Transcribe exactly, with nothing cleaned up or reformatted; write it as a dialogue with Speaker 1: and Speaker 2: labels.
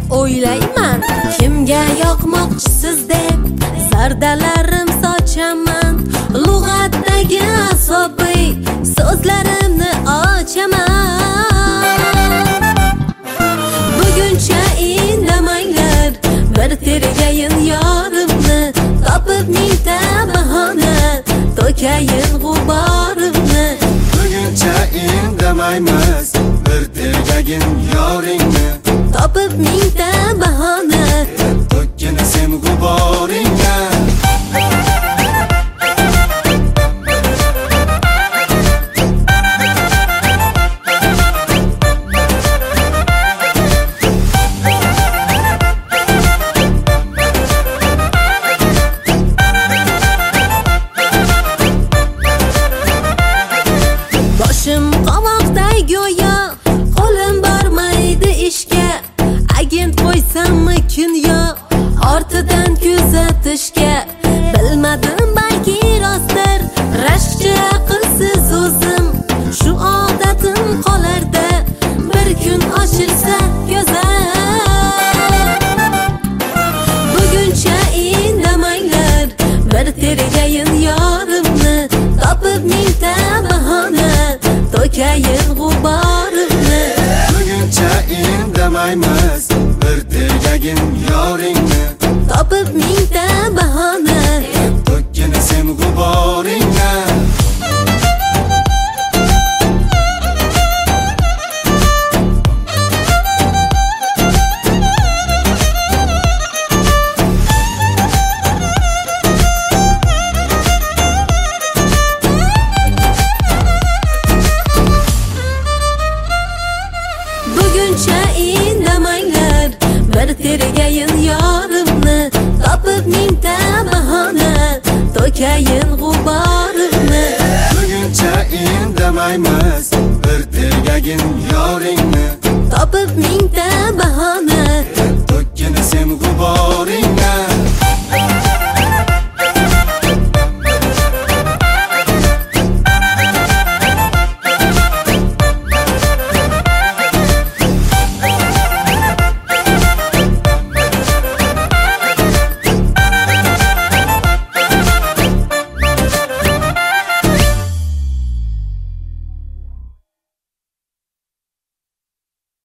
Speaker 1: o'ylayman, kimga yoqmoqchisiz deb zardalarim sochaman. Lug'atdagi asobiy so'zlarimni ochaman. Buguncha indamanglar, bir tergayin yorimni, topib mingta bahona to'kayin g'uborimni.
Speaker 2: Buguncha indamaymiz, bir tergagin yoringni,
Speaker 1: topib mingta bahona
Speaker 2: to'kkin sen g'uboringni. Boshim qovoqday go'yo, qo'lim bormaydi ishga. Agent qo'ysammi kunyo, ortidan kuzatishga. Bilmadim, balki rostdir, rashkchi aqlsiz o'zim. Shu odatim qolarda, bir kun ochilsa ko'zim. Buguncha indamanglar, bir tergayin yorimni, topib mingta bahona to'kayin g'uborimni. Buguncha indamaymiz, bir tergagin yoringni,
Speaker 1: topib mingta bahona
Speaker 2: to'kkin sen g'uboringni.
Speaker 1: Buguncha indamanglar, bir tergayin yorimni, topib mingta bahona to'kayin g'uborimni.
Speaker 2: Buguncha indamaymiz, bir tergagin yoringni,
Speaker 1: topib mingta